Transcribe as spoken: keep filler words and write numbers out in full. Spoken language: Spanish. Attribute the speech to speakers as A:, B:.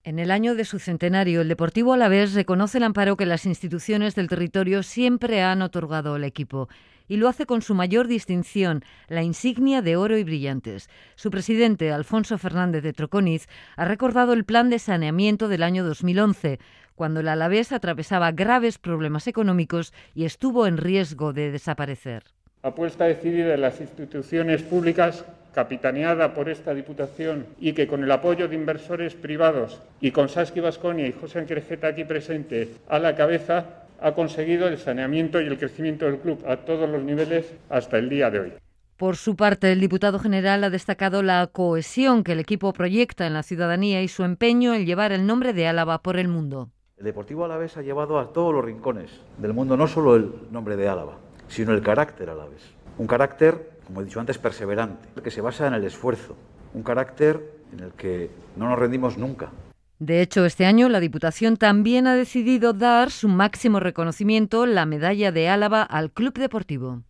A: En el año de su centenario, el Deportivo Alavés reconoce el amparo que las instituciones del territorio siempre han otorgado al equipo y lo hace con su mayor distinción, la insignia de oro y brillantes. Su presidente, Alfonso Fernández de Troconiz, ha recordado el plan de saneamiento del año dos mil once, cuando el Alavés atravesaba graves problemas económicos y estuvo en riesgo de desaparecer.
B: Apuesta decidida de las instituciones públicas, capitaneada por esta Diputación y que con el apoyo de inversores privados y con Saski Baskonia y José Anquerejeta aquí presente a la cabeza, ha conseguido el saneamiento y el crecimiento del club a todos los niveles hasta el día de hoy.
A: Por su parte, el diputado general ha destacado la cohesión que el equipo proyecta en la ciudadanía y su empeño en llevar el nombre de Álava por el mundo.
C: El Deportivo Alavés ha llevado a todos los rincones del mundo no solo el nombre de Álava, sino el carácter alavés. Un carácter, como he dicho antes, perseverante, que se basa en el esfuerzo. Un carácter en el que no nos rendimos nunca.
A: De hecho, este año la Diputación también ha decidido dar su máximo reconocimiento, la Medalla de Álava, al Club Deportivo.